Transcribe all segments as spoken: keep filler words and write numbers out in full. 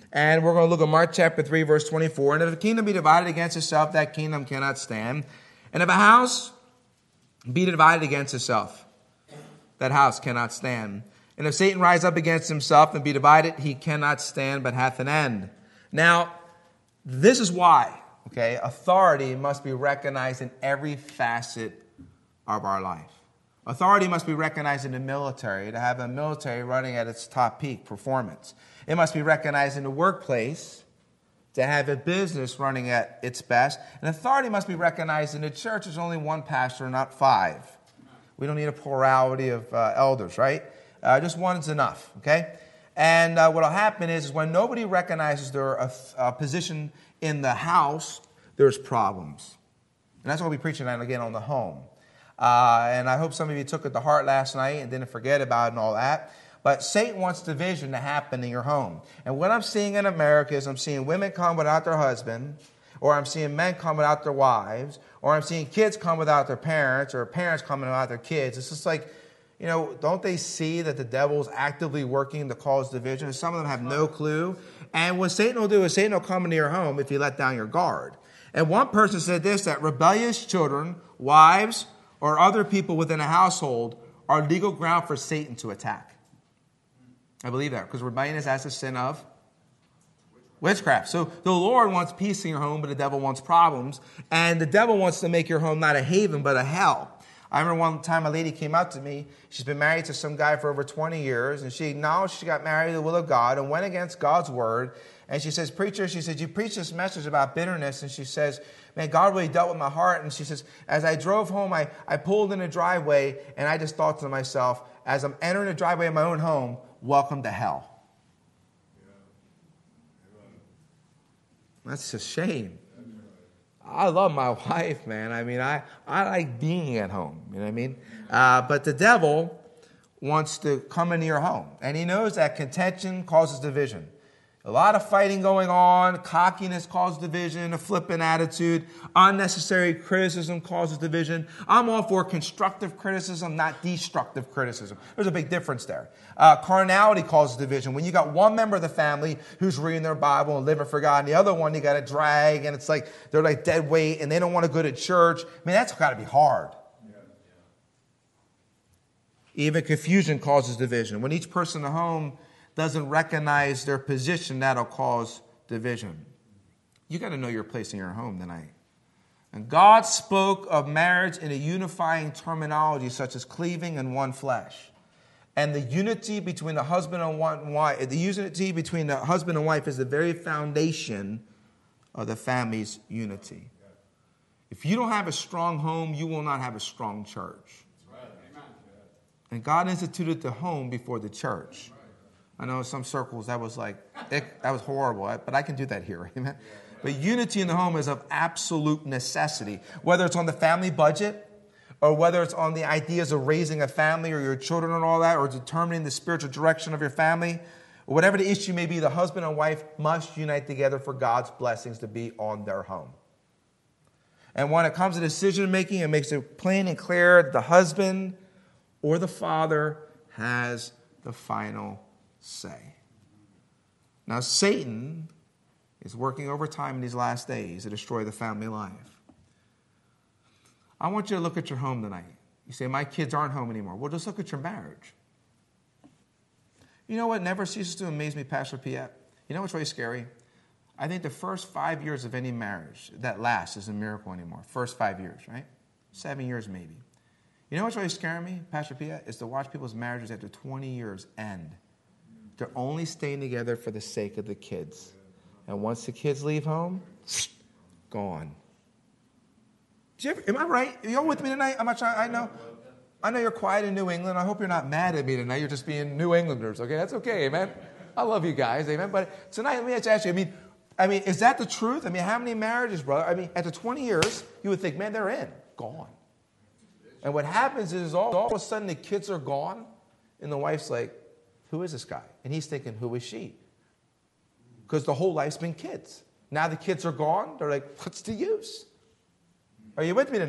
And we're going to look at Mark chapter three, verse twenty-four. And if a kingdom be divided against itself, that kingdom cannot stand. And if a house be divided against itself, that house cannot stand. And if Satan rise up against himself and be divided, he cannot stand, but hath an end. Now, this is why, okay, authority must be recognized in every facet of our life. Authority must be recognized in the military, to have a military running at its top peak performance. It must be recognized in the workplace, to have a business running at its best. And authority must be recognized in the church. There's only one pastor, not five. We don't need a plurality of uh, elders, right? Uh, just one is enough, okay? And uh, what will happen is, is when nobody recognizes their uh, uh, position in the house, there's problems. And that's what we're preaching tonight again on the home. Uh, and I hope some of you took it to heart last night and didn't forget about it and all that. But Satan wants division to happen in your home. And what I'm seeing in America is I'm seeing women come without their husband, or I'm seeing men come without their wives, or I'm seeing kids come without their parents, or parents coming without their kids. It's just like, you know, don't they see that the devil is actively working to cause division? Some of them have no clue. And what Satan will do is Satan will come into your home if you let down your guard. And one person said this, that rebellious children, wives, or other people within a household are legal ground for Satan to attack. I believe that, because rebellion is as a sin of witchcraft. So the Lord wants peace in your home, but the devil wants problems. And the devil wants to make your home not a haven, but a hell. I remember one time a lady came up to me. She's been married to some guy for over twenty years, and she acknowledged she got married to the will of God and went against God's word. And she says, preacher, she said, you preach this message about bitterness. And she says, man, God really dealt with my heart. And she says, as I drove home, I, I pulled in a driveway, and I just thought to myself, as I'm entering the driveway of my own home, welcome to hell. That's a shame. I love my wife, man. I mean, I, I like being at home. You know what I mean? Uh, but the devil wants to come into your home. And he knows that contention causes division. A lot of fighting going on. Cockiness causes division. A flippant attitude. Unnecessary criticism causes division. I'm all for constructive criticism, not destructive criticism. There's a big difference there. Uh, carnality causes division. When you got one member of the family who's reading their Bible and living for God, and the other one you got to drag, and it's like they're like dead weight, and they don't want to go to church. I mean, that's got to be hard. Yeah. Yeah. Even confusion causes division. When each person in the home doesn't recognize their position, that'll cause division. You got to know your place in your home tonight. And God spoke of marriage in a unifying terminology such as cleaving in one flesh. And the unity between the husband and one wife, the unity between the husband and wife is the very foundation of the family's unity. If you don't have a strong home, you will not have a strong church. And God instituted the home before the church. I know in some circles that was like, it, that was horrible, but I can do that here. Amen. But unity in the home is of absolute necessity. Whether it's on the family budget, or whether it's on the ideas of raising a family or your children and all that, or determining the spiritual direction of your family, or whatever the issue may be, the husband and wife must unite together for God's blessings to be on their home. And when it comes to decision making, it makes it plain and clear that the husband or the father has the final say. Now, Satan is working overtime in these last days to destroy the family life. I want you to look at your home tonight. You say, my kids aren't home anymore. Well, just look at your marriage. You know what never ceases to amaze me, Pastor Piet? You know what's really scary? I think the first five years of any marriage that lasts is a miracle anymore. First five years, right? Seven years maybe. You know what's really scaring me, Pastor Piet? Is to watch people's marriages after twenty years end. They're only staying together for the sake of the kids. And once the kids leave home, gone. Did you ever, am I right? Are you all with me tonight? I'm not trying, I know. I know you're quiet in New England. I hope you're not mad at me tonight. You're just being New Englanders, okay? That's okay, amen? I love you guys, amen? But tonight, let me just ask you, I mean, I mean, is that the truth? I mean, how many marriages, brother? I mean, after twenty years, you would think, man, they're in. Gone. And what happens is all, all of a sudden the kids are gone, and the wife's like, who is this guy? And he's thinking, who is she? Because the whole life's been kids. Now the kids are gone. They're like, what's the use? Are you with me tonight?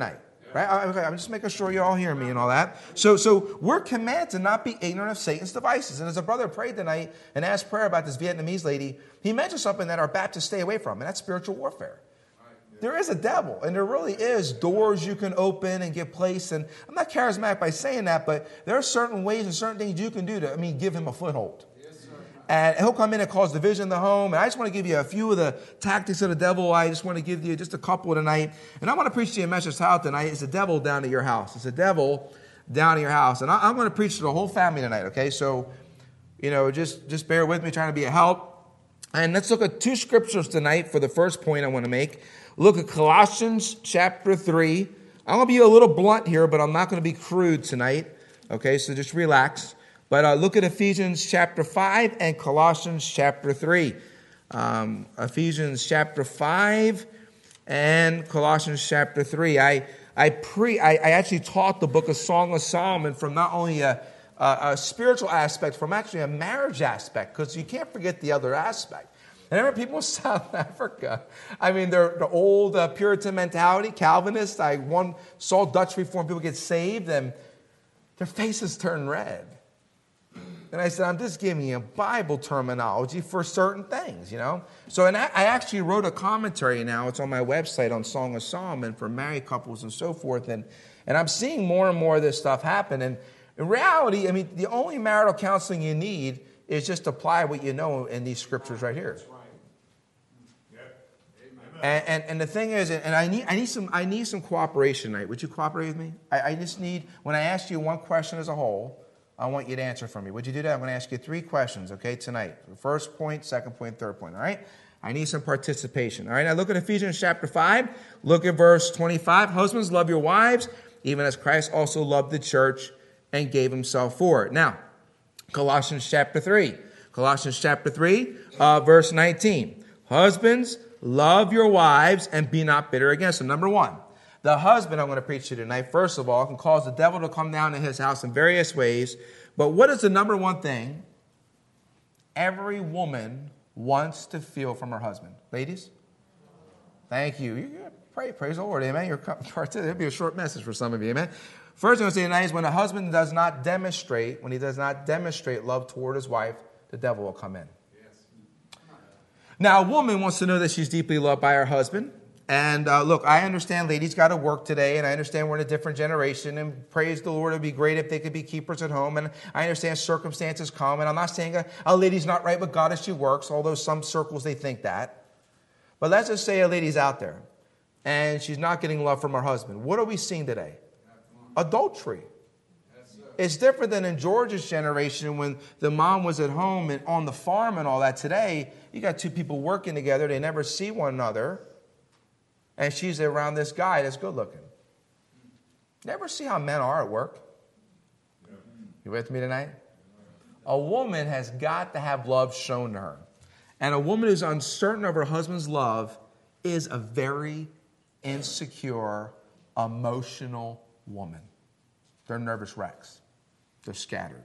Right? I, okay, I'm just making sure you all hear me and all that. So, so we're commanded to not be ignorant of Satan's devices. And as a brother prayed tonight and asked prayer about this Vietnamese lady, he mentioned something that our Baptists stay away from, and that's spiritual warfare. There is a devil, and there really is doors you can open and get placed. And I'm not charismatic by saying that, but there are certain ways and certain things you can do to, I mean, give him a foothold. And he'll come in and cause division in the home. And I just want to give you a few of the tactics of the devil. I just want to give you just a couple tonight. And I want to preach to you a message out tonight. It's the devil down at your house. It's the devil down at your house. And I, I'm going to preach to the whole family tonight, okay? So, you know, just, just bear with me, trying to be a help. And let's look at two scriptures tonight for the first point I want to make. Look at Colossians chapter three. I'm going to be a little blunt here, but I'm not going to be crude tonight. Okay, so just relax. But uh, look at Ephesians chapter five and Colossians chapter three. Um, Ephesians chapter five and Colossians chapter three. I I pre I, I actually taught the book of Song of Solomon from not only a, a, a spiritual aspect, from actually a marriage aspect, because you can't forget the other aspect. And I remember people in South Africa, I mean, they're the old uh, Puritan mentality, Calvinist. I one saw Dutch Reformed people get saved, and their faces turn red. And I said, I'm just giving you a Bible terminology for certain things, you know. So and I, I actually wrote a commentary now. It's on my website on Song of Solomon for married couples and so forth. And, and I'm seeing more and more of this stuff happen. And in reality, I mean, the only marital counseling you need is just apply what you know in these scriptures right here. And, and and the thing is, and I need I need some I need some cooperation tonight. Would you cooperate with me? I, I just need, when I ask you one question as a whole, I want you to answer for me. Would you do that? I'm going to ask you three questions, okay, tonight. First point, second point, third point, all right? I need some participation, all right? Now look at Ephesians chapter five. Look at verse twenty-five. Husbands, love your wives, even as Christ also loved the church and gave himself for it. Now, Colossians chapter three. Colossians chapter three, uh, verse nineteen. Husbands, love your wives and be not bitter against them. Number one, the husband I'm going to preach to you tonight, first of all, can cause the devil to come down in his house in various ways. But what is the number one thing every woman wants to feel from her husband? Ladies? Thank you. You pray, praise the Lord, amen. You're, it'll be a short message for some of you, amen. First thing I'm going to say tonight is when a husband does not demonstrate, when he does not demonstrate love toward his wife, the devil will come in. Now, a woman wants to know that she's deeply loved by her husband. And uh, look, I understand ladies got to work today, and I understand we're in a different generation, and praise the Lord, it would be great if they could be keepers at home. And I understand circumstances come, and I'm not saying a, a lady's not right with God as she works, although some circles they think that. But let's just say a lady's out there, and she's not getting love from her husband. What are we seeing today? Adultery. It's different than in George's generation when the mom was at home and on the farm and all that. Today, you got two people working together. They never see one another. And she's around this guy that's good looking. Never see how men are at work? You with me tonight? A woman has got to have love shown to her. And a woman who's uncertain of her husband's love is a very insecure, emotional woman. They're nervous wrecks. They're scattered.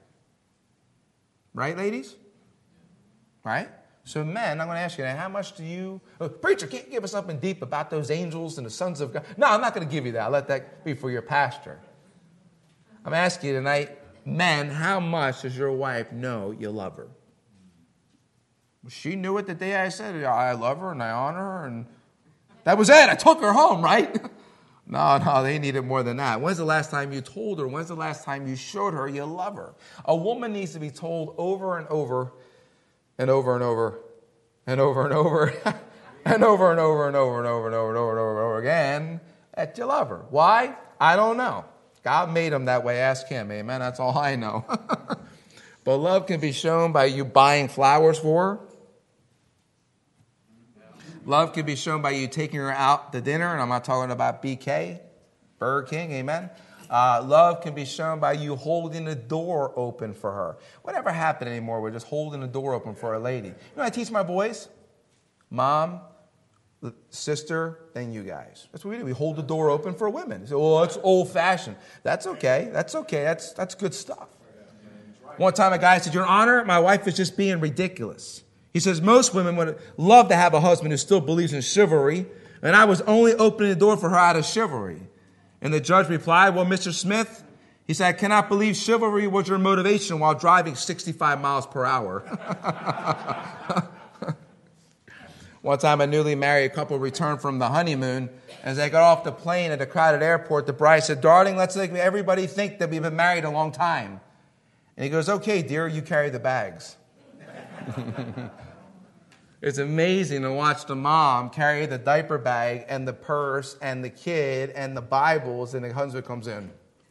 Right, ladies? Right? So men, I'm going to ask you now, how much do you... Oh, preacher, can't you give us something deep about those angels and the sons of God? No, I'm not going to give you that. I'll let that be for your pastor. I'm asking you tonight, men, how much does your wife know you love her? She knew it the day I said, I love her and I honor her, and that was it. I took her home, right? No, no, they need it more than that. When's the last time you told her? When's the last time you showed her you love her? A woman needs to be told over and over and over and over and over and over and over and over and over and over and over and over and over and over again that you love her. Why? I don't know. God made them that way. Ask him. Amen. That's all I know. But love can be shown by you buying flowers for her. Love can be shown by you taking her out to dinner, and I'm not talking about B K, Burger King, amen. Uh, love can be shown by you holding the door open for her. Whatever happened anymore, we're just holding the door open for a lady. You know what I teach my boys? Mom, sister, then you guys. That's what we do. We hold the door open for women. So, oh, that's old-fashioned. That's okay. That's okay. That's, that's good stuff. One time a guy said, Your Honor, my wife is just being ridiculous. He says, most women would love to have a husband who still believes in chivalry, and I was only opening the door for her out of chivalry. And the judge replied, well, Mister Smith, he said, I cannot believe chivalry was your motivation while driving sixty-five miles per hour. One time a newly married couple returned from the honeymoon. As they got off the plane at a crowded airport, the bride said, darling, let's make everybody think that we've been married a long time. And he goes, okay, dear, you carry the bags. It's amazing to watch the mom carry the diaper bag and the purse and the kid and the Bibles, and the husband comes in.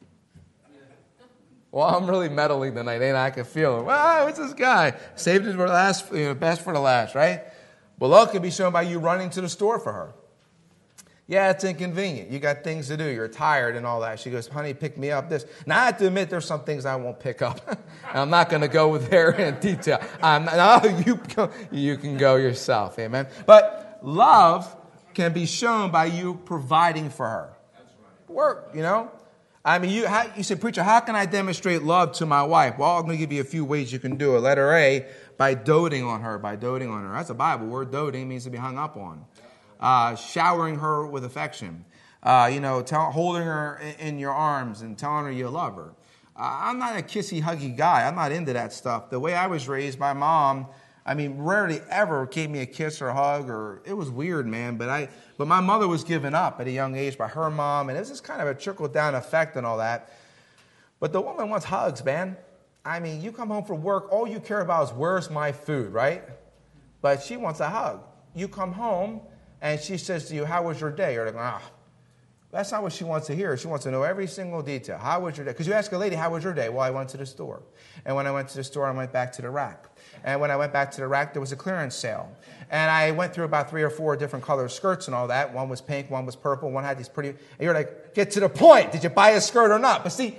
Well, I'm really meddling tonight, ain't I? I can feel it. Well, what's this guy? Saved it for the last, you know, best for the last, right? Well, love can be shown by you running to the store for her. Yeah, it's inconvenient. You got things to do. You're tired and all that. She goes, honey, pick me up this. Now, I have to admit, there's some things I won't pick up. And I'm not going to go there in detail. I'm, no, you, you can go yourself. Amen. But love can be shown by you providing for her. Work, you know. I mean, you, how, you say, preacher, how can I demonstrate love to my wife? Well, I'm going to give you a few ways you can do it. Letter A, by doting on her, by doting on her. That's a Bible word. Doting means to be hung up on. Uh, showering her with affection, uh, you know, tell, holding her in, in your arms and telling her you love her. Uh, I'm not a kissy, huggy guy. I'm not into that stuff. The way I was raised, my mom, I mean, rarely ever gave me a kiss or a hug, or it was weird, man. But I, but my mother was given up at a young age by her mom, and it was just kind of a trickle-down effect and all that. But the woman wants hugs, man. I mean, you come home from work, all you care about is where's my food, right? But she wants a hug. You come home, and she says to you, how was your day? You're like, ah, that's not what she wants to hear. She wants to know every single detail. How was your day? Because you ask a lady, how was your day? Well, I went to the store. And when I went to the store, I went back to the rack. And when I went back to the rack, there was a clearance sale. And I went through about three or four different color skirts and all that. One was pink, one was purple, one had these pretty... And you're like, get to the point. Did you buy a skirt or not? But see...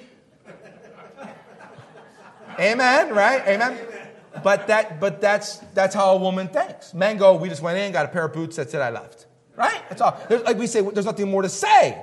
Amen, right? Amen. But that, but that's that's how a woman thinks. Men go, we just went in, got a pair of boots, that's it, I left. Right? That's all. There's, like we say, there's nothing more to say.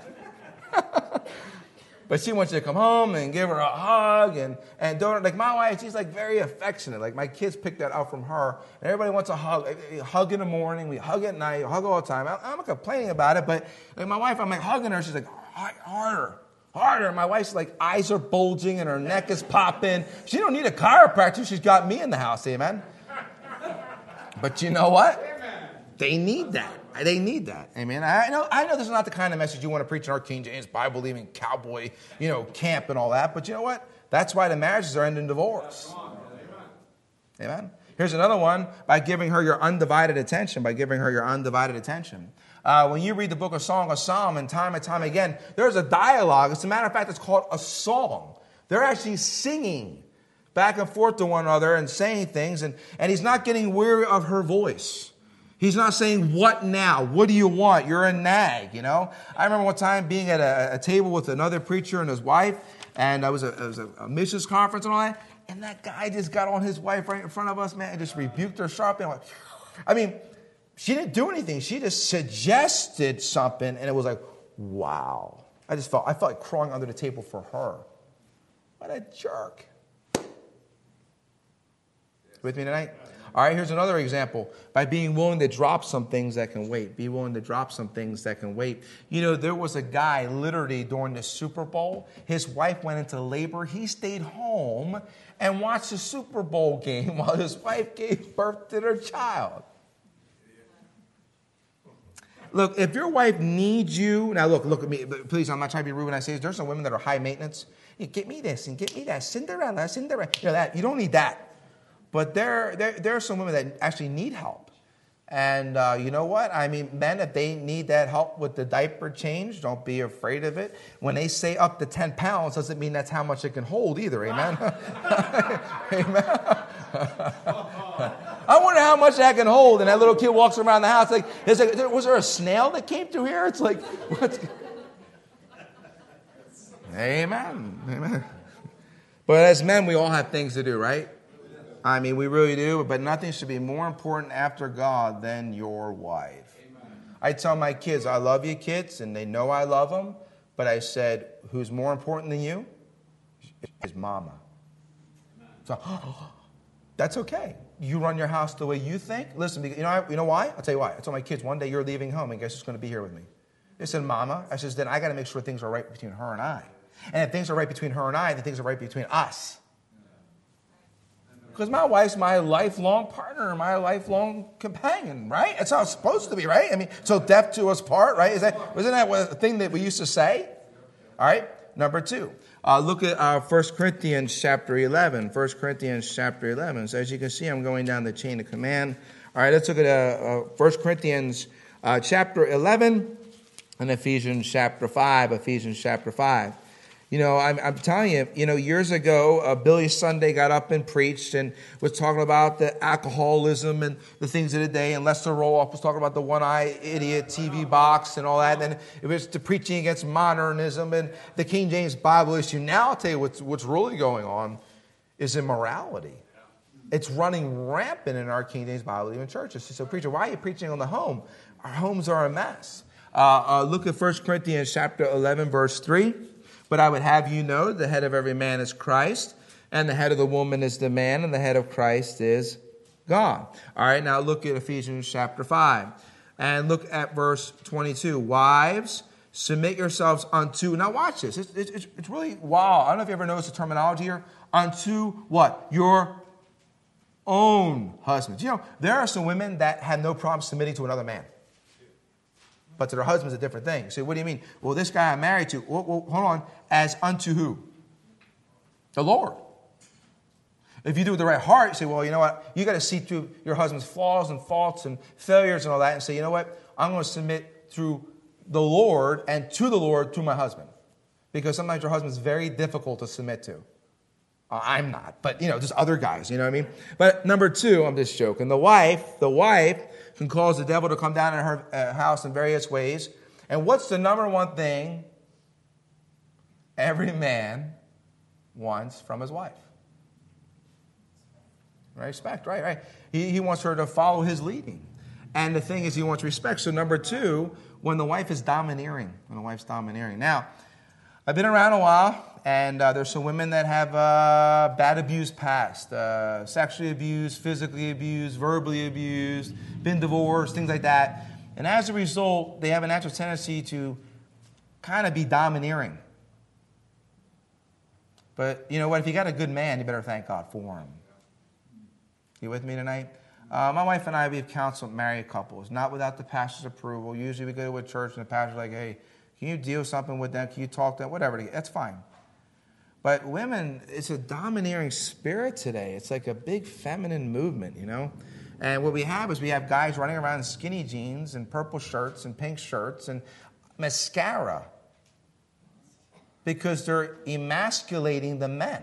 But she wants you to come home and give her a hug and and don't like my wife. She's like very affectionate. Like my kids picked that out from her. And everybody wants a hug. Hug in the morning, we hug at night, hug all the time. I'm not complaining about it, but like my wife, I'm like hugging her. She's like harder. Harder. My wife's like eyes are bulging and her neck is popping. She don't need a chiropractor. She's got me in the house. Amen. But you know what? They need that. They need that. Amen. I know. I know this is not the kind of message you want to preach in our King James Bible believing cowboy, you know, camp and all that. But you know what? That's why the marriages are ending in divorce. Amen. Here's another one: by giving her your undivided attention. By giving her your undivided attention. Uh, when you read the book of Song of Solomon, time and time again, there's a dialogue. As a matter of fact, it's called a song. They're actually singing back and forth to one another and saying things, and, and he's not getting weary of her voice. He's not saying, what now? What do you want? You're a nag, you know? I remember one time being at a, a table with another preacher and his wife, and it was, a, it was a, a missions conference and all that, and that guy just got on his wife right in front of us, man, and just rebuked her sharply. I'm like, I mean... She didn't do anything. She just suggested something, and it was like, wow. I just felt, I felt like crawling under the table for her. What a jerk. With me tonight? All right, here's another example. By being willing to drop some things that can wait. Be willing to drop some things that can wait. You know, there was a guy literally during the Super Bowl. His wife went into labor. He stayed home and watched the Super Bowl game while his wife gave birth to their child. Look, if your wife needs you, now look, look at me, please, I'm not trying to be rude when I say this. There's some women that are high maintenance. You get me this and get me that. Cinderella, Cinderella. You know that. You don't need that. But there, there, there are some women that actually need help. And uh, you know what? I mean, men, if they need that help with the diaper change, don't be afraid of it. When they say up to ten pounds, doesn't mean that's how much it can hold either. Amen? Amen? I wonder how much that can hold. And that little kid walks around the house like, is there, was there a snail that came through here? It's like, what's... Amen. Amen. But as men, we all have things to do, right? I mean, we really do. But nothing should be more important after God than your wife. Amen. I tell my kids, I love you, kids, and they know I love them. But I said, who's more important than you? Is mama. So, that's okay. You run your house the way you think. Listen, you know, you know why? I'll tell you why. I told my kids, one day you're leaving home, and guess who's going to be here with me? They said, Mama. I says, then I got to make sure things are right between her and I. And if things are right between her and I, then things are right between us. Because my wife's my lifelong partner, my lifelong companion, right? That's how it's supposed to be, right? I mean, so death to us part, right? Is that, wasn't that a thing that we used to say? All right, number two. Uh, look at uh, First Corinthians chapter eleven. First Corinthians chapter eleven. So as you can see, I'm going down the chain of command. All right, let's look at uh, uh, First Corinthians uh, chapter eleven and Ephesians chapter five. Ephesians chapter five. You know, I'm, I'm telling you, you know, years ago, uh, Billy Sunday got up and preached and was talking about the alcoholism and the things of the day. And Lester Roloff was talking about the one-eye idiot T V box and all that. And then it was the preaching against modernism and the King James Bible issue. Now I'll tell you what's, what's really going on is immorality. It's running rampant in our King James Bible even churches. So, preacher, why are you preaching on the home? Our homes are a mess. Uh, uh, look at First Corinthians chapter eleven, verse three. But I would have you know the head of every man is Christ, and the head of the woman is the man, and the head of Christ is God. All right, now look at Ephesians chapter five. And look at verse twenty-two. Wives, submit yourselves unto... Now watch this. It's, it's, it's really wow. I don't know if you ever noticed the terminology here. Unto what? Your own husbands. You know, there are some women that have no problem submitting to another man. But to their husband's a different thing. So what do you mean? Well, this guy I'm married to, well, well, hold on, as unto who? The Lord. If you do it with the right heart, you say, well, you know what? You got to see through your husband's flaws and faults and failures and all that and say, you know what? I'm going to submit through the Lord and to the Lord through my husband. Because sometimes your husband's very difficult to submit to. Uh, I'm not, but, you know, just other guys, you know what I mean? But number two, I'm just joking. The wife, the wife... can cause the devil to come down in her uh, house in various ways. And what's the number one thing every man wants from his wife? Respect, right, right. He, he wants her to follow his leading. And the thing is, he wants respect. So number two, when the wife is domineering, when the wife's domineering. Now, I've been around a while, and uh, there's some women that have uh, bad abuse past, uh, sexually abused, physically abused, verbally abused, been divorced, things like that. And as a result, they have a natural tendency to kind of be domineering. But you know what? If you got a good man, you better thank God for him. You with me tonight? Uh, my wife and I, we've counseled married couples, not without the pastor's approval. Usually we go to a church and the pastor's like, hey, can you deal something with them? Can you talk to them? Whatever. That's fine. But women, it's a domineering spirit today. It's like a big feminine movement, you know. And what we have is we have guys running around in skinny jeans and purple shirts and pink shirts and mascara because they're emasculating the men.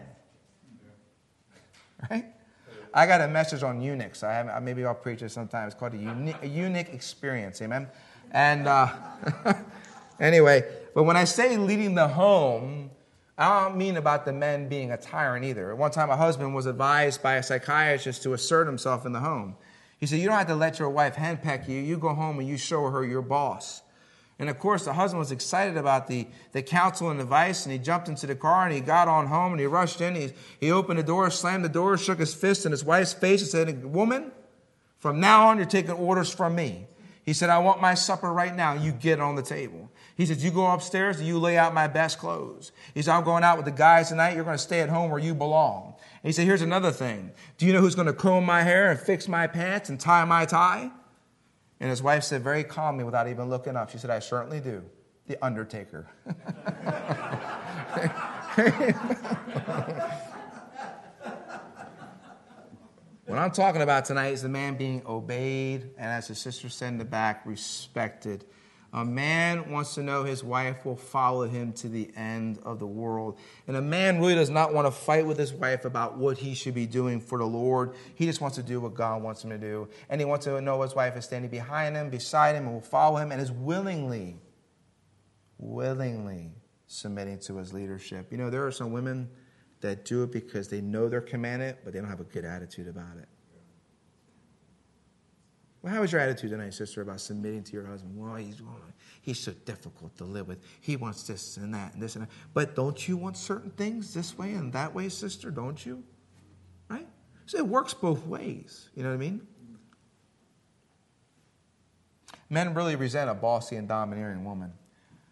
Right? I got a message on eunuchs. I have, maybe I'll preach it sometime. It's called a, uni- a eunuch experience. Amen? And... Uh, Anyway, but when I say leading the home, I don't mean about the men being a tyrant either. At one time, a husband was advised by a psychiatrist to assert himself in the home. He said, you don't have to let your wife henpeck you. You go home and you show her your boss. And of course, the husband was excited about the, the counsel and advice, and he jumped into the car and he got on home and he rushed in. He, he opened the door, slammed the door, shook his fist in his wife's face and said, woman, from now on, you're taking orders from me. He said, I want my supper right now. You get it on the table. He said, you go upstairs and you lay out my best clothes. He said, I'm going out with the guys tonight. You're going to stay at home where you belong. And he said, here's another thing. Do you know who's going to comb my hair and fix my pants and tie my tie? And his wife said very calmly without even looking up, she said, I certainly do. The Undertaker. What I'm talking about tonight is the man being obeyed and, as the sister said in the back, respected. A man wants to know his wife will follow him to the end of the world. And a man really does not want to fight with his wife about what he should be doing for the Lord. He just wants to do what God wants him to do. And he wants to know his wife is standing behind him, beside him, and will follow him, and is willingly, willingly submitting to his leadership. You know, there are some women that do it because they know they're commanded, but they don't have a good attitude about it. Well, how is your attitude tonight, sister, about submitting to your husband? Well, he's, he's so difficult to live with. He wants this and that and this and that. But don't you want certain things this way and that way, sister? Don't you? Right? So it works both ways. You know what I mean? Men really resent a bossy and domineering woman.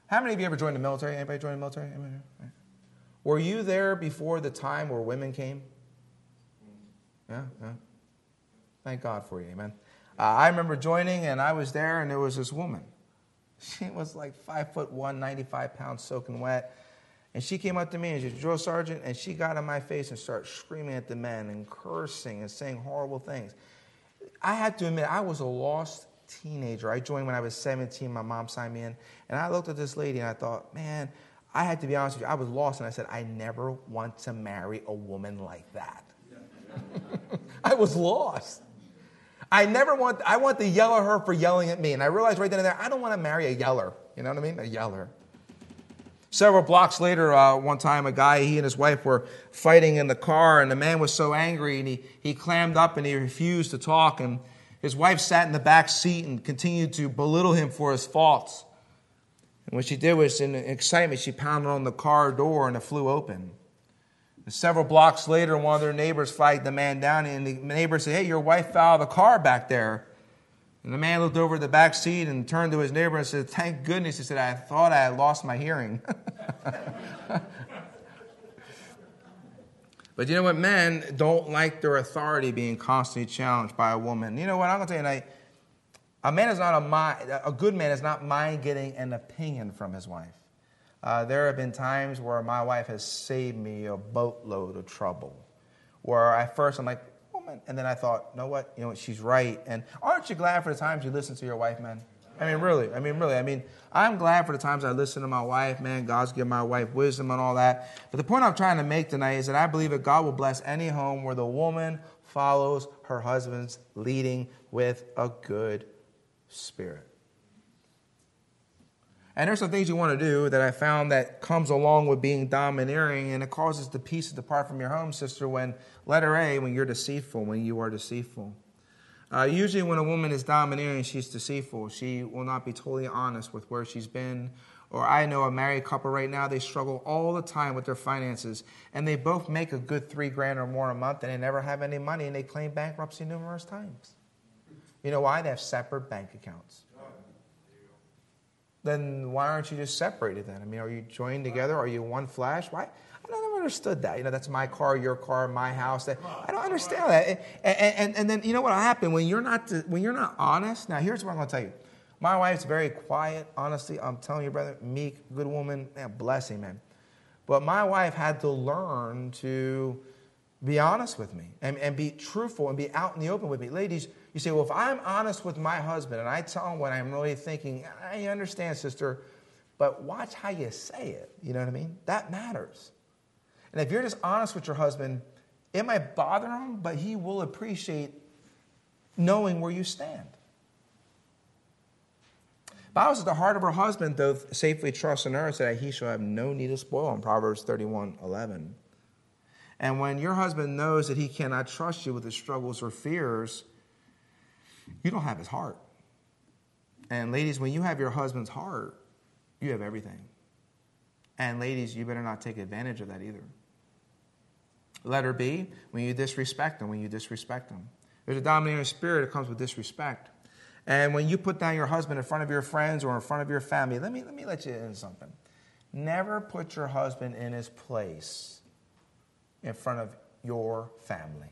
How many of you ever joined the military? Anybody joined the military? Were you there before the time where women came? Yeah, yeah. Thank God for you, amen. Uh, I remember joining, and I was there, and there was this woman. She was like five foot one, ninety-five pounds, soaking wet. And she came up to me, and she's a drill sergeant, and she got in my face and started screaming at the men and cursing and saying horrible things. I had to admit, I was a lost teenager. I joined when I was seventeen. My mom signed me in. And I looked at this lady, and I thought, man, I had to be honest with you. I was lost, and I said, I never want to marry a woman like that. I was lost. I never want, I want to yell at her for yelling at me. And I realized right then and there, I don't want to marry a yeller. You know what I mean? A yeller. Several blocks later, uh, one time, a guy, he and his wife were fighting in the car, and the man was so angry, and he, he clammed up, and he refused to talk, and his wife sat in the back seat and continued to belittle him for his faults. And what she did was, in excitement, she pounded on the car door, and it flew open. And several blocks later, one of their neighbors flagged the man down, and the neighbor said, hey, your wife fell out of the car back there. And the man looked over the back seat and turned to his neighbor and said, thank goodness. He said, I thought I had lost my hearing. But you know what? Men don't like their authority being constantly challenged by a woman. You know what? I'm going to tell you tonight, a man is not a mind, a good man is not mind getting an opinion from his wife. Uh, there have been times where my wife has saved me a boatload of trouble. Where at first I'm like, woman, and then I thought, you know what? You know what? She's right. And aren't you glad for the times you listen to your wife, man? I mean, really. I mean, really. I mean, I'm glad for the times I listen to my wife, man. God's given my wife wisdom and all that. But the point I'm trying to make tonight is that I believe that God will bless any home where the woman follows her husband's leading with a good spirit. And there's some things you want to do that I found that comes along with being domineering, and it causes the peace to depart from your home, sister, when, letter A, when you're deceitful, when you are deceitful. Uh, usually when a woman is domineering, she's deceitful. She will not be totally honest with where she's been. Or I know a married couple right now, they struggle all the time with their finances, and they both make a good three grand or more a month, and they never have any money, and they claim bankruptcy numerous times. You know why? They have separate bank accounts. Then why aren't you just separated then? I mean, are you joined together? Are you one flesh? Why? I never understood that. You know, that's my car, your car, my house. That, I don't understand that. And, and, and then you know what will happen when you're not when you're not honest? Now, here's what I'm going to tell you. My wife's very quiet, honestly. I'm telling you, brother, meek, good woman, man, blessing, man. But my wife had to learn to be honest with me and, and be truthful and be out in the open with me. Ladies, you say, well, if I'm honest with my husband and I tell him what I'm really thinking, I understand, sister, but watch how you say it. You know what I mean? That matters. And if you're just honest with your husband, it might bother him, but he will appreciate knowing where you stand. Bible says the heart of her husband doth safely trust in her, so that he shall have no need of spoil in Proverbs thirty-one eleven. And when your husband knows that he cannot trust you with his struggles or fears, you don't have his heart. And ladies, when you have your husband's heart, you have everything. And ladies, you better not take advantage of that either. Letter B, when you disrespect him, when you disrespect him. There's a dominating spirit that comes with disrespect. And when you put down your husband in front of your friends or in front of your family, let me, let me let you in something. Never put your husband in his place in front of your family.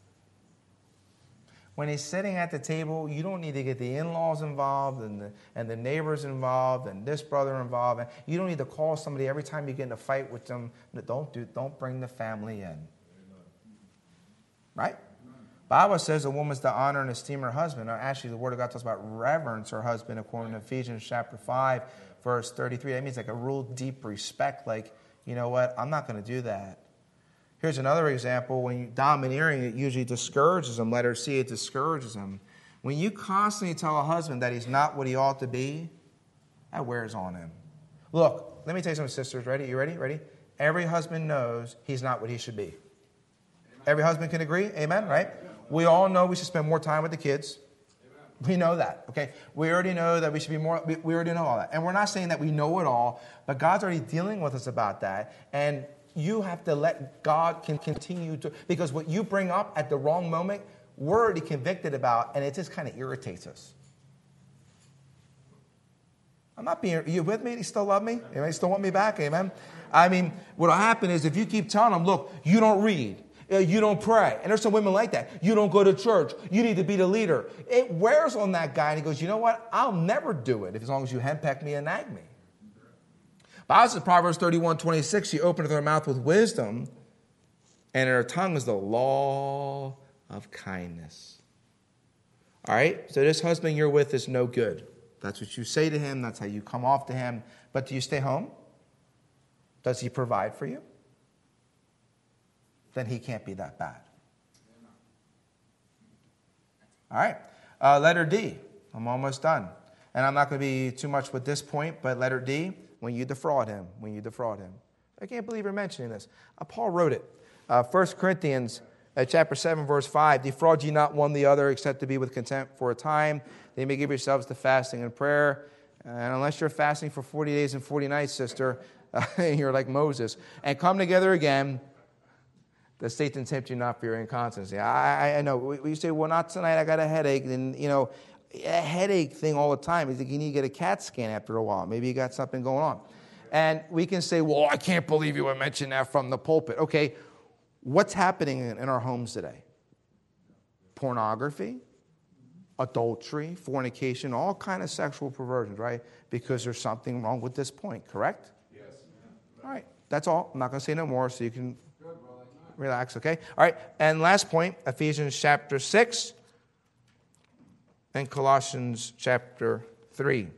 When he's sitting at the table, you don't need to get the in-laws involved and the, and the neighbors involved and this brother involved. And you don't need to call somebody every time you get in a fight with them. Don't do. Don't bring the family in. Right? Bible says a woman's to honor and esteem her husband. Or actually, the Word of God talks about reverence her husband according to Ephesians chapter five, verse thirty-three. That means like a real deep respect. Like, you know what? I'm not going to do that. Here's another example. When you're domineering, it usually discourages him. Letter C, it discourages him. When you constantly tell a husband that he's not what he ought to be, that wears on him. Look, let me tell you something, sisters. Ready? You ready? Ready? Every husband knows he's not what he should be. Every husband can agree? Amen, right? We all know we should spend more time with the kids. We know that, okay? We already know that we should be more, we, we already know all that. And we're not saying that we know it all, but God's already dealing with us about that. And you have to let God can continue to, because what you bring up at the wrong moment, we're already convicted about, and it just kind of irritates us. I'm not being, are you with me? You still love me? You still want me back? Amen? I mean, what will happen is if you keep telling them, look, you don't read. You don't pray. And there's some women like that. You don't go to church. You need to be the leader. It wears on that guy, and he goes, you know what? I'll never do it as long as you henpeck me and nag me. Bible says, Proverbs thirty-one twenty-six, she openeth her mouth with wisdom, and in her tongue is the law of kindness. All right? So this husband you're with is no good. That's what you say to him. That's how you come off to him. But do you stay home? Does he provide for you? Then he can't be that bad. All right. Uh, letter D. I'm almost done. And I'm not going to be too much with this point, but letter D, when you defraud him, when you defraud him. I can't believe you're mentioning this. Uh, Paul wrote it. Uh, First Corinthians uh, chapter seven, verse five, defraud ye not one the other, except to be with contempt for a time. They may give yourselves to fasting and prayer. And unless you're fasting for forty days and forty nights, sister, uh, you're like Moses. And come together again, that Satan tempt you not for your inconstancy. I, I, I know. We, we say, well, not tonight. I got a headache. And, you know, a headache thing all the time is that you need to get a CAT scan after a while. Maybe you got something going on. And we can say, well, I can't believe you would mention that from the pulpit. Okay, what's happening in, in our homes today? Pornography, adultery, fornication, all kind of sexual perversions, right? Because there's something wrong with this point, correct? Yes. All right, that's all. I'm not going to say no more so you can relax, okay? All right, and last point, Ephesians chapter six and Colossians chapter three.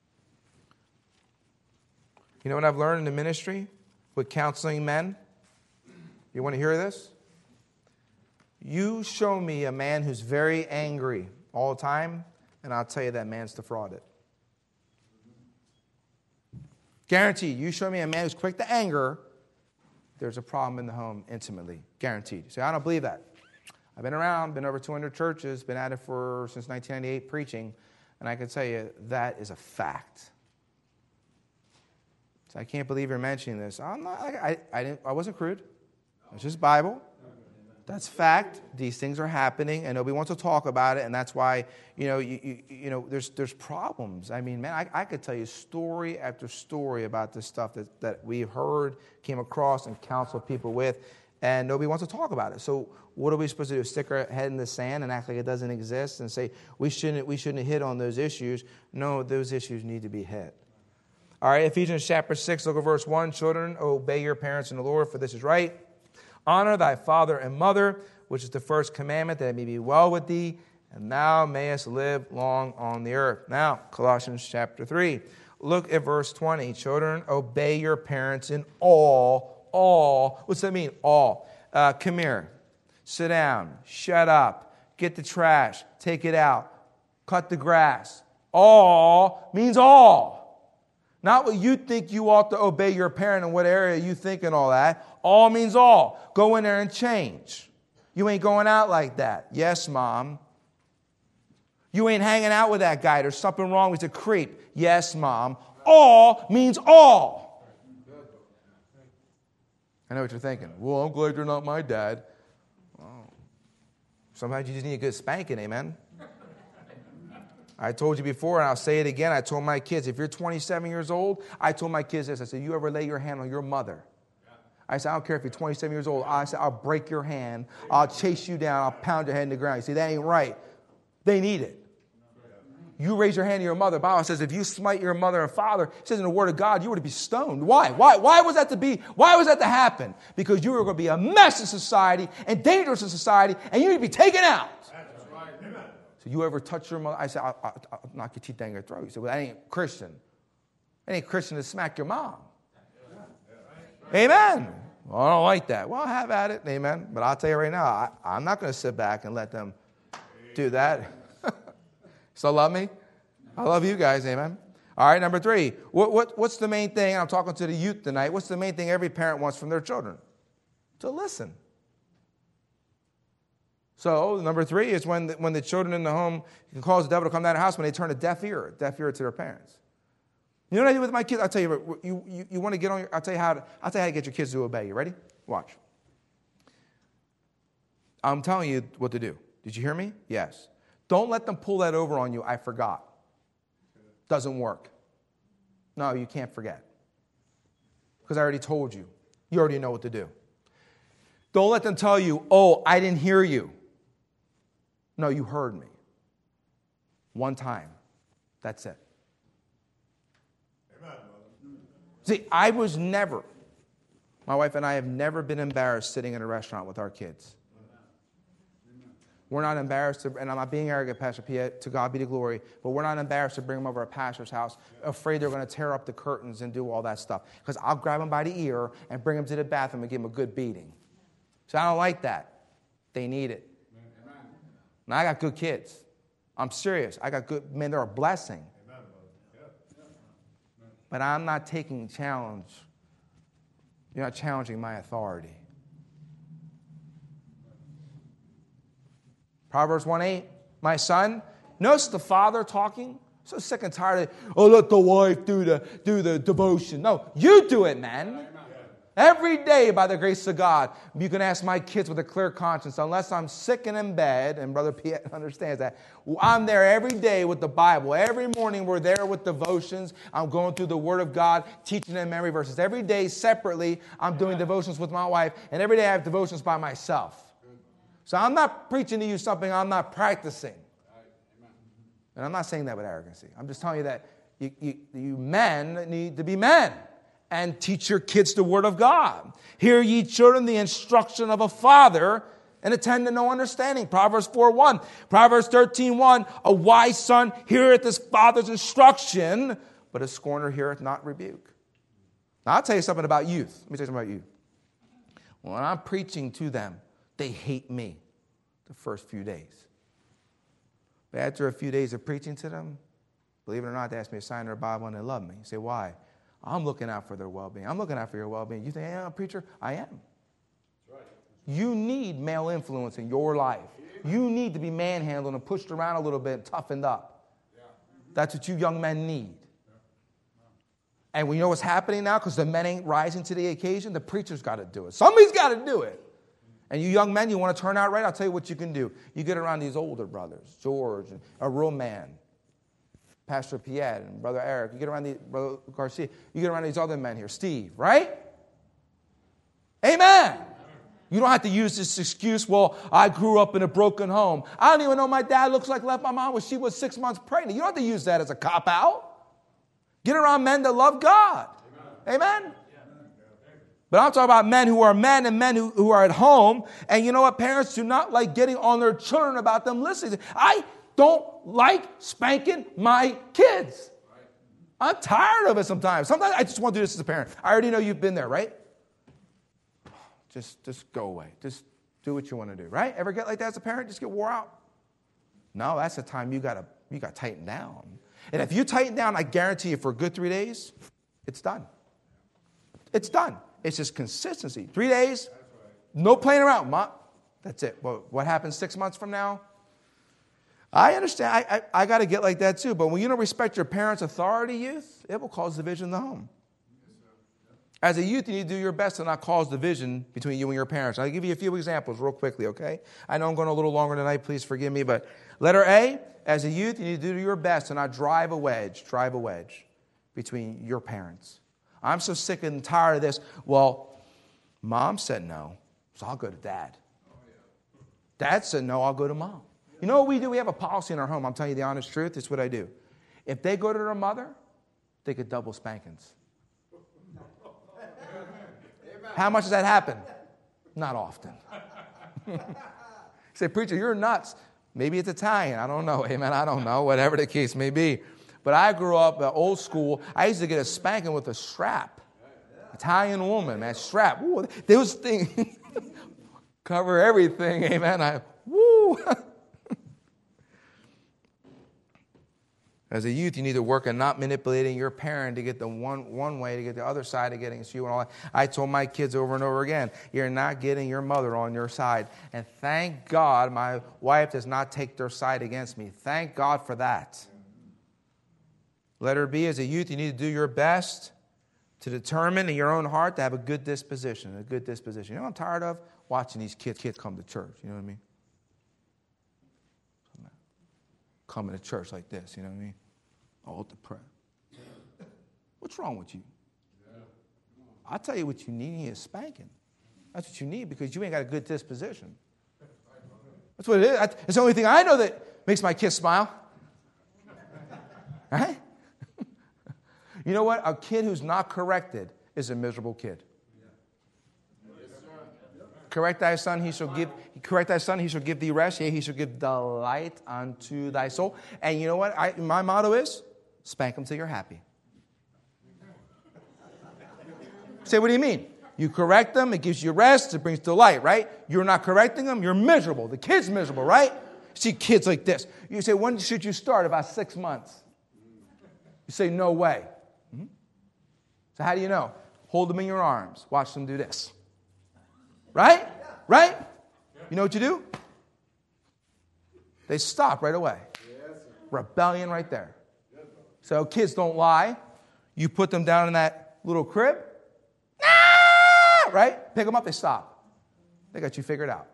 You know what I've learned in the ministry with counseling men? You want to hear this? You show me a man who's very angry all the time, and I'll tell you that man's defrauded. Guaranteed. You show me a man who's quick to anger, there's a problem in the home intimately. Guaranteed. You say, I don't believe that. I've been around, been over two hundred churches, been at it for since nineteen ninety-eight preaching, and I can tell you that is a fact. So I can't believe you're mentioning this. I'm not, I, I, didn't, I wasn't crude. It's just Bible. That's fact. These things are happening, and nobody wants to talk about it, and that's why, you know, you, you, you know, there's there's problems. I mean, man, I, I could tell you story after story about this stuff that, that we've heard, came across, and counseled people with, and nobody wants to talk about it. So what are we supposed to do? Stick our head in the sand and act like it doesn't exist and say, we shouldn't, we shouldn't hit on those issues? No, those issues need to be hit. All right, Ephesians chapter six, look at verse one. Children, obey your parents in the Lord, for this is right. Honor thy father and mother, which is the first commandment, that it may be well with thee, and thou mayest live long on the earth. Now, Colossians chapter three. Look at verse twenty. Children, obey your parents in all, all. What's that mean? All. Uh, come here. Sit down. Shut up. Get the trash. Take it out. Cut the grass. All means all. Not what you think you ought to obey your parent in what area you think and all that. All means all. Go in there and change. You ain't going out like that. Yes, Mom. You ain't hanging out with that guy. There's something wrong. He's a creep. Yes, Mom. All means all. I know what you're thinking. Well, I'm glad you're not my dad. Well, sometimes you just need a good spanking, amen? I told you before, and I'll say it again. I told my kids, if you're twenty-seven years old, I told my kids this. I said, you ever lay your hand on your mother? I said, I don't care if you're twenty-seven years old. I said, I'll break your hand. I'll chase you down. I'll pound your head in the ground. You see, that ain't right. They need it. You raise your hand to your mother. The Bible says if you smite your mother and father, it says in the Word of God, you were to be stoned. Why? Why? Why was that to be? Why was that to happen? Because you were going to be a mess in society and dangerous in society, and you need to be taken out. So you ever touch your mother? I said, I'll, I'll, I'll knock your teeth down your throat. You said, well, that ain't Christian. That ain't Christian to smack your mom. Amen. Well, I don't like that. Well, have at it. Amen. But I'll tell you right now, I, I'm not going to sit back and let them do that. Still love me? I love you guys. Amen. All right, number three. What, what, what's the main thing? I'm talking to the youth tonight. What's the main thing every parent wants from their children? To listen. So number three is when the, when the children in the home can cause the devil to come down the house when they turn a deaf ear, deaf ear to their parents. You know what I do with my kids? I'll tell you, you, you, you want to get on your, I'll tell you how to, I'll tell you how to get your kids to obey. You ready? Watch. I'm telling you what to do. Did you hear me? Yes. Don't let them pull that over on you. I forgot. Doesn't work. No, you can't forget. Because I already told you. You already know what to do. Don't let them tell you, oh, I didn't hear you. No, you heard me. One time. That's it. Amen. See, I was never, my wife and I have never been embarrassed sitting in a restaurant with our kids. We're not embarrassed, to, and I'm not being arrogant, Pastor Piet, to God be the glory, but we're not embarrassed to bring them over to a pastor's house, afraid they're going to tear up the curtains and do all that stuff. Because I'll grab them by the ear and bring them to the bathroom and give them a good beating. So I don't like that. They need it. Now, I got good kids. I'm serious. I got good men. They're a blessing. But I'm not taking challenge. You're not challenging my authority. Proverbs one eight, my son, notice the father talking. So sick and tired of, oh, let the wife do the, do the devotion. No, you do it, man. Every day, by the grace of God, you can ask my kids with a clear conscience, unless I'm sick and in bed, and Brother Piet understands that. I'm there every day with the Bible. Every morning we're there with devotions. I'm going through the Word of God, teaching them memory verses. Every day, separately, I'm doing devotions with my wife, and every day I have devotions by myself. So I'm not preaching to you something I'm not practicing. And I'm not saying that with arrogancy. I'm just telling you that you, you, you men need to be men and teach your kids the Word of God. Hear ye children the instruction of a father and attend to no understanding. Proverbs four one. Proverbs thirteen one. A wise son heareth his father's instruction, but a scorner heareth not rebuke. Now I'll tell you something about youth. Let me tell you something about youth. When I'm preaching to them, they hate me the first few days. But after a few days of preaching to them, believe it or not, they ask me to sign their Bible and they love me. You say, why? I'm looking out for their well-being. I'm looking out for your well-being. You think, hey, I'm a preacher? I am. That's right. You need male influence in your life. You need to be manhandled and pushed around a little bit and toughened up. Yeah. That's what you young men need. And we know what's happening now because the men ain't rising to the occasion. The preacher's got to do it. Somebody's got to do it. And you young men, you want to turn out right? I'll tell you what you can do. You get around these older brothers, George, and a real man, Pastor Piet and Brother Eric. You get around the Brother Garcia. You get around these other men here, Steve, right? Amen. You don't have to use this excuse, well, I grew up in a broken home. I don't even know my dad looks like left my mom when she was six months pregnant. You don't have to use that as a cop-out. Get around men that love God. Amen. Amen? But I'm talking about men who are men and men who, who are at home. And you know what? Parents do not like getting on their children about them listening. I don't like spanking my kids. I'm tired of it sometimes. Sometimes I just want to do this as a parent. I already know you've been there, right? Just, just go away. Just do what you want to do, right? Ever get like that as a parent? Just get wore out? No, that's the time you got to you got to tighten down. And if you tighten down, I guarantee you for a good three days, it's done. It's done. It's just consistency. Three days, no playing around. Mom, that's it. Well, what happens six months from now? I understand. I, I, I got to get like that too. But when you don't respect your parents' authority, youth, it will cause division in the home. As a youth, you need to do your best to not cause division between you and your parents. I'll give you a few examples real quickly, okay? I know I'm going a little longer tonight. Please forgive me. But letter A, as a youth, you need to do your best to not drive a wedge, drive a wedge between your parents. I'm so sick and tired of this. Well, mom said no, so I'll go to dad. Dad said no, I'll go to mom. You know what we do? We have a policy in our home. I'm telling you the honest truth. It's what I do. If they go to their mother, they get double spankings. How much does that happen? Not often. You say, preacher, you're nuts. Maybe it's Italian. I don't know. Amen. I don't know. Whatever the case may be. But I grew up uh, old school. I used to get a spanking with a strap. Italian woman, man, strap. Ooh, those things cover everything. Amen. I, woo. As a youth, you need to work on not manipulating your parent to get the one, one way, to get the other side of getting you and all that. I told my kids over and over again, you're not getting your mother on your side. And thank God my wife does not take their side against me. Thank God for that. Letter B, as a youth, you need to do your best to determine in your own heart to have a good disposition, a good disposition. You know what I'm tired of? Watching these kids, kids come to church. You know what I mean? Coming to church like this, you know what I mean? All depressed. What's wrong with you? I'll tell you what you need. You need a spanking. That's what you need because you ain't got a good disposition. That's what it is. It's the only thing I know that makes my kids smile. Right? You know what? A kid who's not corrected is a miserable kid. Correct thy son, he shall give. Correct thy son, he shall give thee rest. Yea, he shall give delight unto thy soul. And you know what? I, my motto is: spank them till you're happy. Say, what do you mean? You correct them, it gives you rest, it brings delight, right? You're not correcting them, you're miserable. The kid's miserable, right? See kids like this. You say, when should you start? About six months. You say, no way. Mm-hmm. So how do you know? Hold them in your arms. Watch them do this. Right? Right? You know what you do? They stop right away. Rebellion right there. So kids don't lie. You put them down in that little crib. Ah! Right? Pick them up, they stop. They got you figured out.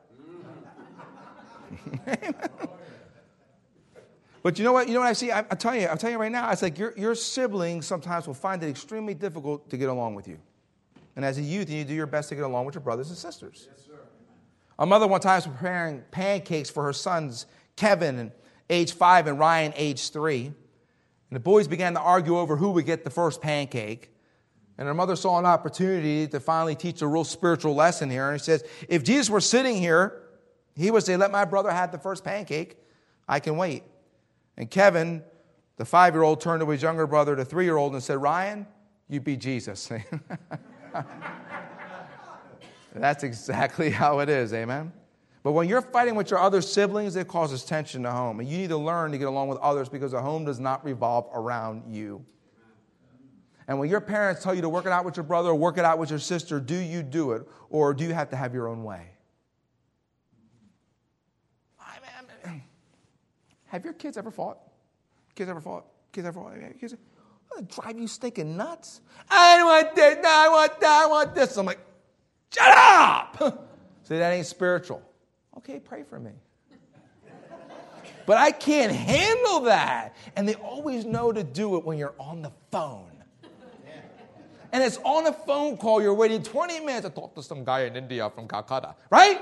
But you know what? You know what I see? I, I tell you, I'll tell you right now. It's like your your siblings sometimes will find it extremely difficult to get along with you. And as a youth, you need to do your best to get along with your brothers and sisters. Yes, sir. A mother one time was preparing pancakes for her sons, Kevin, and age five, and Ryan, age three. And the boys began to argue over who would get the first pancake. And her mother saw an opportunity to finally teach a real spiritual lesson here. And she says, if Jesus were sitting here, he would say, let my brother have the first pancake. I can wait. And Kevin, the five-year-old, turned to his younger brother, the three-year-old, and said, Ryan, you be Jesus. That's exactly how it is, amen? But when you're fighting with your other siblings, it causes tension in the home. And you need to learn to get along with others because the home does not revolve around you. And when your parents tell you to work it out with your brother or work it out with your sister, do you do it? Or do you have to have your own way? Have your kids ever fought? Kids ever fought? Kids ever fought? Kids ever, drive you stinking nuts? I want this, no, I want that, I want this. I'm like, shut up! Say, that ain't spiritual. Okay, pray for me. But I can't handle that. And they always know to do it when you're on the phone. And it's on a phone call, you're waiting twenty minutes to talk to some guy in India from Calcutta, right?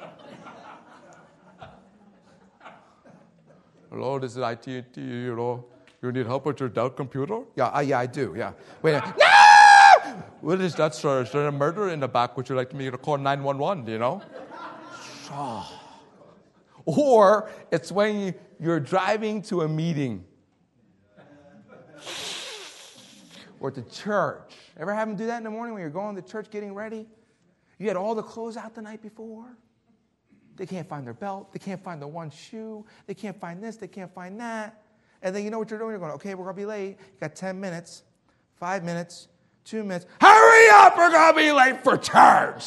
Hello, this is I T and T, you know. You need help with your Dell computer? Yeah, uh, yeah, I do, yeah. Wait a minute. No! What is that, sir? Is there a murder in the back? Would you like me to call nine one one, you know? Or it's when you're driving to a meeting. Or to church. Ever have them do that in the morning when you're going to church getting ready? You had all the clothes out the night before. They can't find their belt. They can't find the one shoe. They can't find this. They can't find that. And then you know what you're doing? You're going, okay, we're going to be late. You got ten minutes, five minutes, two minutes. Hurry up, we're going to be late for church.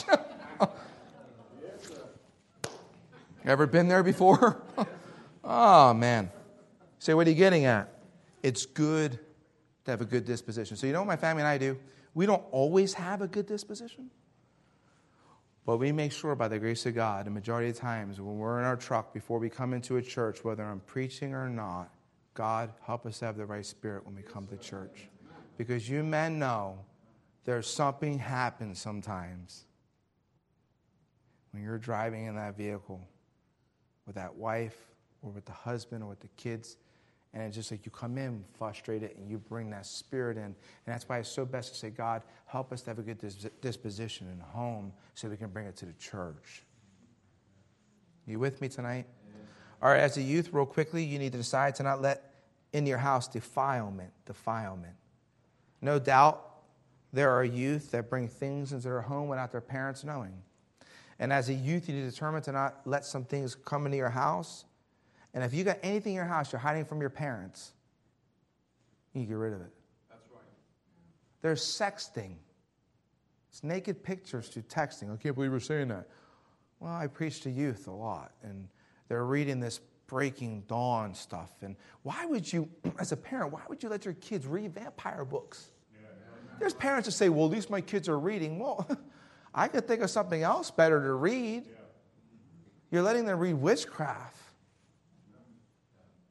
Ever been there before? Oh, man. Say, what are you getting at? It's good to have a good disposition. So you know what my family and I do? We don't always have a good disposition. But we make sure by the grace of God, the majority of the times when we're in our truck, before we come into a church, whether I'm preaching or not, God, help us have the right spirit when we come to church. Because you men know there's something happens sometimes when you're driving in that vehicle with that wife or with the husband or with the kids. And it's just like you come in frustrated and you bring that spirit in. And that's why it's so best to say, God, help us to have a good disposition in home so we can bring it to the church. You with me tonight? Yeah. All right, as a youth, real quickly, you need to decide to not let in your house defilement, defilement. No doubt there are youth that bring things into their home without their parents knowing. And as a youth, you need to determine to not let some things come into your house. And if you got anything in your house you're hiding from your parents, you get rid of it. That's right. There's sexting. It's naked pictures through texting. I can't believe you're saying that. Well, I preach to youth a lot, and they're reading this Breaking Dawn stuff. And why would you, as a parent, why would you let your kids read vampire books? Yeah, yeah, yeah. There's parents that say, well, at least my kids are reading. Well, I could think of something else better to read. Yeah. You're letting them read witchcraft.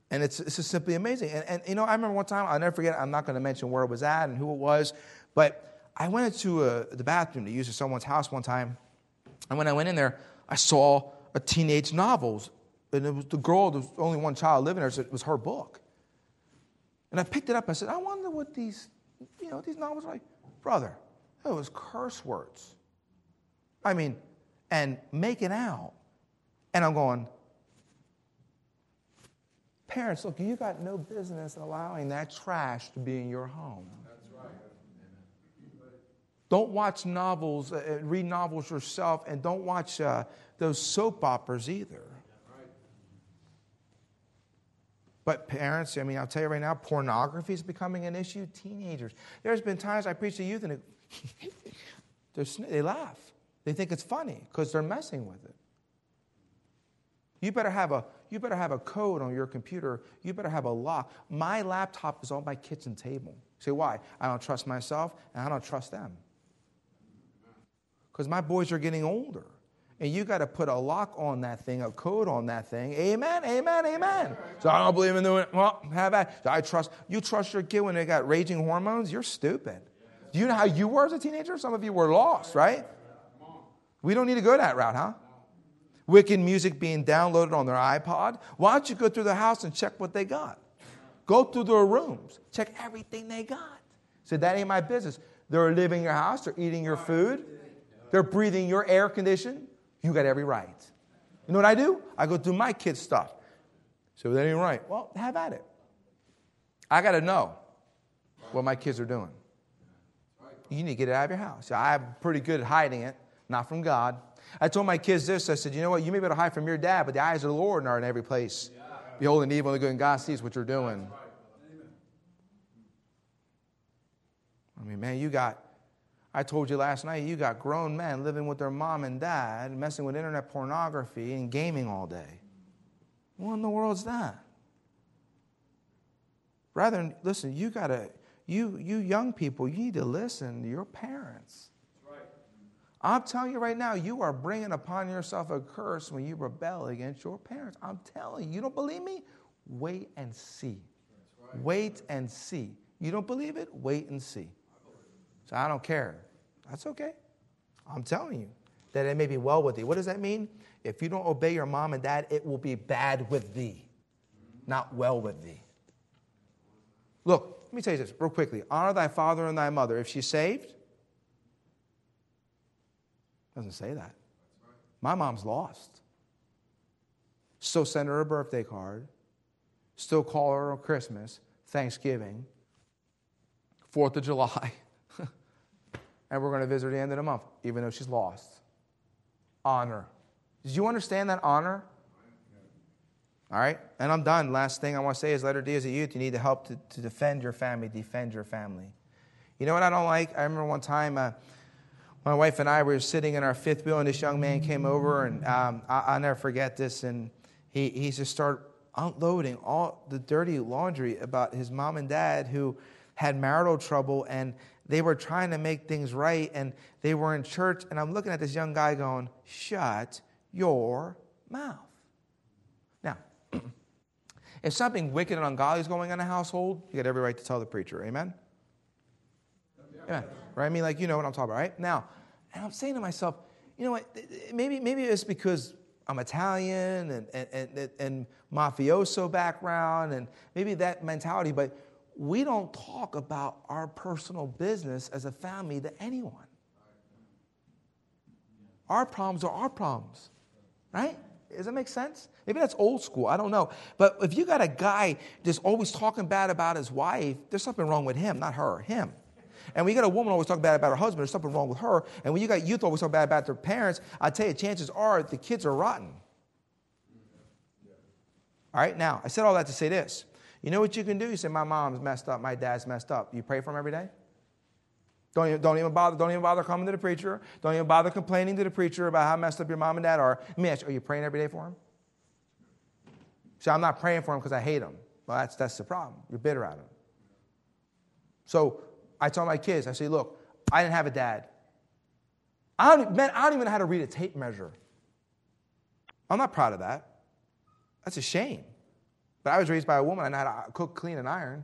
And it's, it's just simply amazing. And, and, you know, I remember one time, I'll never forget, I'm not going to mention where it was at and who it was, but I went into a, the bathroom to use at someone's house one time. And when I went in there, I saw a teenage novels. And it was the girl, there was only one child living there, so it was her book. And I picked it up and I said, I wonder what these, you know, these novels are like. Brother, it was curse words. I mean, and making out. And I'm going, parents, look, you got no business allowing that trash to be in your home. That's right. Don't watch novels, uh, read novels yourself, and don't watch uh, those soap operas either. But parents, I mean, I'll tell you right now, pornography is becoming an issue. Teenagers. There's been times I preach to youth and it, they laugh. They think it's funny because they're messing with it. You better have a you better have a code on your computer. You better have a lock. My laptop is on my kitchen table. Say why? I don't trust myself and I don't trust them. Because my boys are getting older. And you got to put a lock on that thing, a code on that thing. Amen, amen, amen. So I don't believe in doing it. Well, have that. I trust. You trust your kid when they got raging hormones? You're stupid. Do you know how you were as a teenager? Some of you were lost, right? We don't need to go that route, huh? Wicked music being downloaded on their iPod. Why don't you go through the house and check what they got? Go through their rooms. Check everything they got. So that ain't my business. They're living in your house. They're eating your food. They're breathing your air condition. You got every right. You know what I do? I go through my kids' stuff. So that ain't right. Well, have at it. I got to know what my kids are doing. You need to get it out of your house. I'm pretty good at hiding it, not from God. I told my kids this. I said, you know what? You may be able to hide from your dad, but the eyes of the Lord are in every place. Yeah. Beholding evil and the good, and God sees what you're doing. I mean, man, you got, I told you last night, you got grown men living with their mom and dad, messing with internet pornography and gaming all day. What in the world's that? Brethren, listen, you got to, you, you young people, you need to listen to your parents. I'm telling you right now, you are bringing upon yourself a curse when you rebel against your parents. I'm telling you, you don't believe me? Wait and see. Right. Wait and see. You don't believe it? Wait and see. So I don't care. That's okay. I'm telling you that it may be well with thee. What does that mean? If you don't obey your mom and dad, it will be bad with thee, not well with thee. Look, let me tell you this real quickly. Honor thy father and thy mother. If she's saved, doesn't say that. My mom's lost. Still send her a birthday card. Still call her on Christmas, Thanksgiving, fourth of July. And we're going to visit her at the end of the month, even though she's lost. Honor. Did you understand that honor? All right? And I'm done. Last thing I want to say is, letter D, as a youth, you need to help to, to defend your family, defend your family. You know what I don't like? I remember one time, uh, my wife and I were sitting in our fifth wheel, and this young man came over, and um, I, I'll never forget this. And he, he just started unloading all the dirty laundry about his mom and dad who had marital trouble, and they were trying to make things right, and they were in church. And I'm looking at this young guy going, shut your mouth. Now, if something wicked and ungodly is going on in a household, you got every right to tell the preacher. Amen? Amen. Right? I mean, like, you know what I'm talking about, right? Now, and I'm saying to myself, you know what, maybe maybe it's because I'm Italian and, and, and, and mafioso background and maybe that mentality, but we don't talk about our personal business as a family to anyone. Our problems are our problems, right? Does that make sense? Maybe that's old school. I don't know. But if you got a guy just always talking bad about his wife, there's something wrong with him, not her, him. And when you got a woman always talking bad about her husband, there's something wrong with her. And when you got youth always talking bad about their parents, I tell you, chances are the kids are rotten. All right, now, I said all that to say this. You know what you can do? You say, my mom's messed up, my dad's messed up. You pray for them every day? Don't even, don't even bother, don't even bother coming to the preacher. Don't even bother complaining to the preacher about how messed up your mom and dad are. Let me ask you, are you praying every day for them? See, I'm not praying for them because I hate them. Well, that's, that's the problem. You're bitter at them. So I tell my kids, I say, look, I didn't have a dad. I don't, man, I don't even know how to read a tape measure. I'm not proud of that. That's a shame. But I was raised by a woman. I know how to cook, clean, and iron.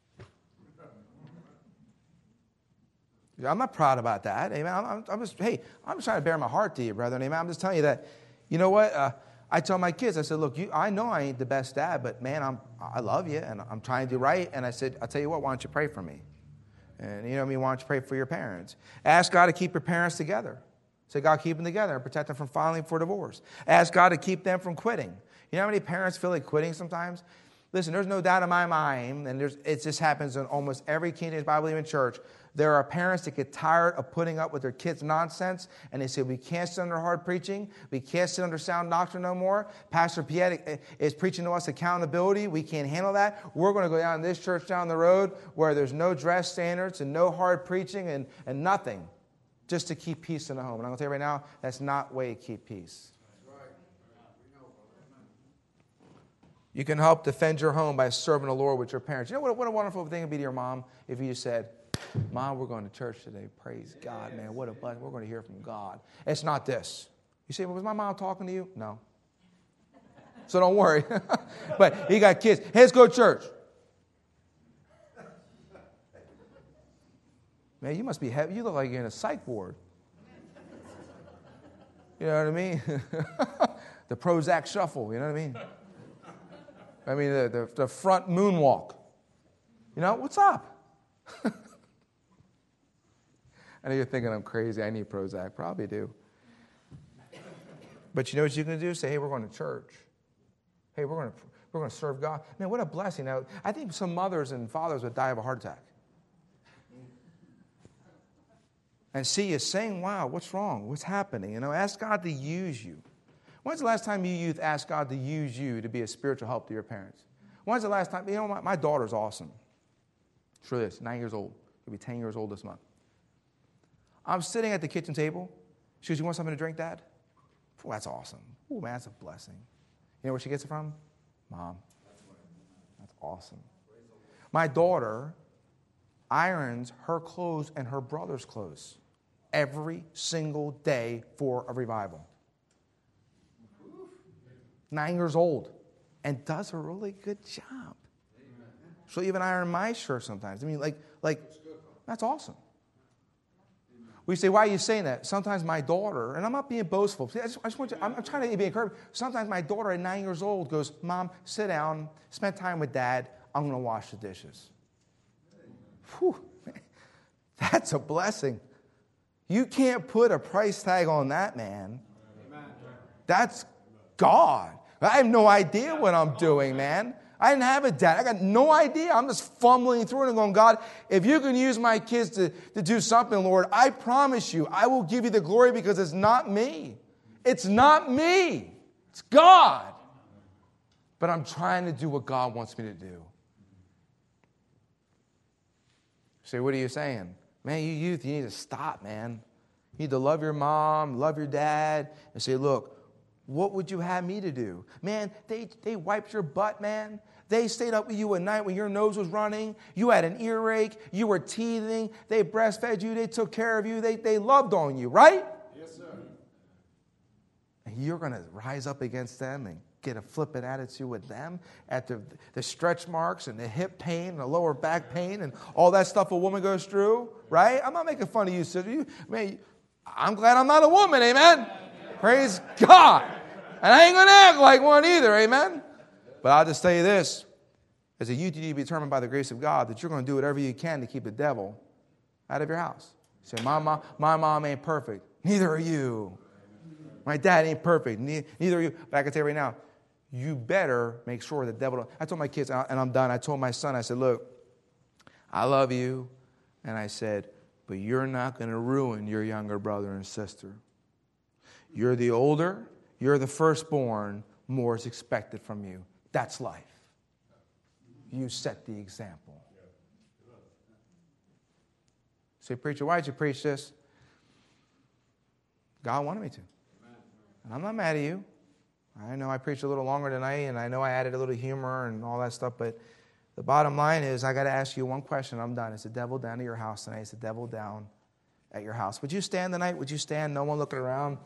I'm not proud about that. Amen. I'm, I'm just, hey, I'm just trying to bear my heart to you, brother. Amen. I'm just telling you that, you know what? Uh, I tell my kids, I said, look, you, I know I ain't the best dad, but man, I'm, I love you, and I'm trying to do right. And I said, I'll tell you what, why don't you pray for me? And you know what I mean? Why don't you pray for your parents? Ask God to keep your parents together. Say, God, keep them together and protect them from filing for divorce. Ask God to keep them from quitting. You know how many parents feel like quitting sometimes? Listen, there's no doubt in my mind, and there's, it just happens in almost every King James Bible-believing church. There are parents that get tired of putting up with their kids' nonsense, and they say, we can't sit under hard preaching. We can't sit under sound doctrine no more. Pastor Piet is preaching to us accountability. We can't handle that. We're going to go down to this church down the road where there's no dress standards and no hard preaching and, and nothing, just to keep peace in the home. And I'm going to tell you right now, that's not the way to keep peace. You can help defend your home by serving the Lord with your parents. You know what, what a wonderful thing it would be to your mom if you just said, Mom, we're going to church today. Praise God, man. What a blessing. We're going to hear from God. It's not this. You say, well, was my mom talking to you? No. So don't worry. But you got kids. Hey, let's go to church. Man, you must be heavy. You look like you're in a psych ward. You know what I mean? The Prozac shuffle. You know what I mean? I mean, the, the, the front moonwalk. You know, what's up? I know you're thinking I'm crazy. I need Prozac. Probably do. But you know what you can do? Say, hey, we're going to church. Hey, we're going to we're going to serve God. Man, what a blessing. Now, I think some mothers and fathers would die of a heart attack. And see you saying, wow, what's wrong? What's happening? You know, ask God to use you. When's the last time you youth asked God to use you to be a spiritual help to your parents? When's the last time? You know, my, my daughter's awesome. She really is. Nine years old. She'll be ten years old this month. I'm sitting at the kitchen table. She goes, you want something to drink, Dad? Oh, that's awesome. Oh, man, that's a blessing. You know where she gets it from? Mom. That's awesome. My daughter irons her clothes and her brother's clothes every single day for a revival. Nine years old. And does a really good job. She'll even iron my shirt sometimes. I mean, like, like that's awesome. We say, why are you saying that? Sometimes my daughter, and I'm not being boastful. I just, I just want to, I'm, I'm trying to be encouraging. Sometimes my daughter at nine years old goes, Mom, sit down, spend time with Dad. I'm going to wash the dishes. Whew, man, that's a blessing. You can't put a price tag on that, man. That's God. I have no idea what I'm doing, man. I didn't have a dad. I got no idea. I'm just fumbling through it and going, God, if you can use my kids to, to do something, Lord, I promise you, I will give you the glory because it's not me. It's not me. It's God. But I'm trying to do what God wants me to do. You say, what are you saying? Man, you youth, you need to stop, man. You need to love your mom, love your dad, and say, look, what would you have me to do? Man, they, they wiped your butt, man. They stayed up with you at night when your nose was running. You had an earache. You were teething. They breastfed you. They took care of you. They, they loved on you, right? Yes, sir. And you're going to rise up against them and get a flippant attitude with them at the, the stretch marks and the hip pain and the lower back pain and all that stuff a woman goes through, right? I'm not making fun of you, sister. You, man, I'm glad I'm not a woman, amen? Praise God. And I ain't going to act like one either, amen? But I'll just tell you this. As a youth, you need to be determined by the grace of God that you're going to do whatever you can to keep the devil out of your house. You say, my mom, my mom ain't perfect. Neither are you. My dad ain't perfect. Neither are you. But I can tell you right now, you better make sure the devil don't. I told my kids, and I'm done, I told my son, I said, look, I love you. And I said, but you're not going to ruin your younger brother and sister. You're the older. You're the firstborn. More is expected from you. That's life. You set the example. Say, preacher, why did you preach this? God wanted me to. And I'm not mad at you. I know I preached a little longer tonight, and I know I added a little humor and all that stuff, but the bottom line is I got to ask you one question. I'm done. Is the devil down at your house tonight? Is the devil down at your house? Would you stand tonight? Would you stand? No one looking around?